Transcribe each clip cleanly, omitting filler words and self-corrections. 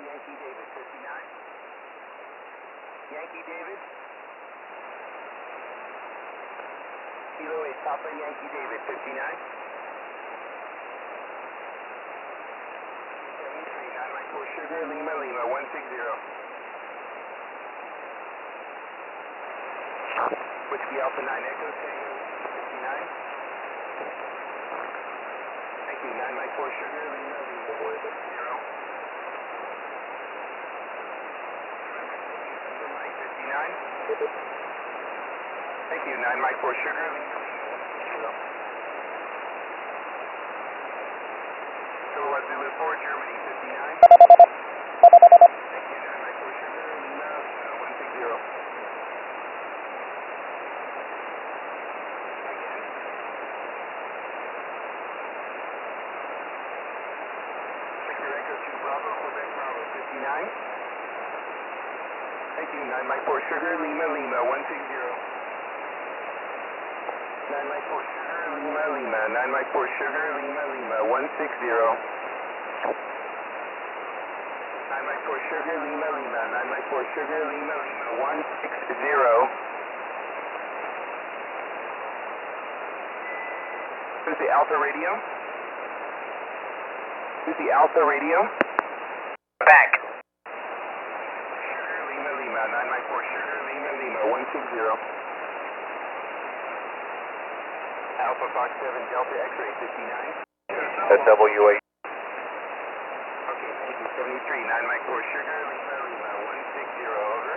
Yankee David, 59. Yankee David. Kilo 8, Papa Yankee David, 59. 73, 9 Mike 4 Sugar, Lima, Lima, 160. Whiskey Alpha 9 Echo, Tango, 59. Thank you, 9 Mike 4 Sugar, Lima, Lima, 160. Mike 59. Thank you, 9 Mike 4 Sugar, Lima, Lima, 160. Silhouette Zulu 4, Germany, 59. Thank you, 9 Mike 4 Sugar, Lima, 160. Echo 2 Bravo, Quebec Bravo 59. Thank you, 9 Mike 4 Sugar, Lima, Lima, 160. 9 Mike 4 Sugar, Lima, Lima, 9 Mike 4 Sugar, Lima, Lima, 160. 9 Mike 4 Sugar, Lima, Lima, 9 Mike 4 Sugar, Lima, Lima, 160. Who's the Alpha Radio? Who's the Alpha Radio? Back. Sugar, Lima, Lima, 9 Mike 4 Sugar, Lima, Lima, 160. Alpha Fox 7 Delta X-Ray 59. WA. Okay, thank you, 73, 9 Mike 4 Sugar, Lima, Lima, 160, over.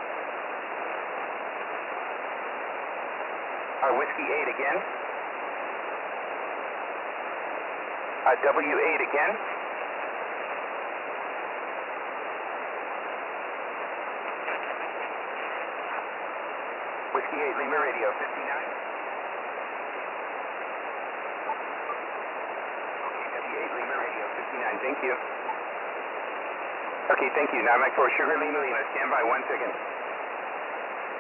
Whiskey 8 again. W8 again. Whiskey 8, Lima Radio, 59. Okay, W8, Lima Radio, 59, thank you. Okay, thank you. 9 Mike 4 Sugar, Lima, Lima, stand by 1 second.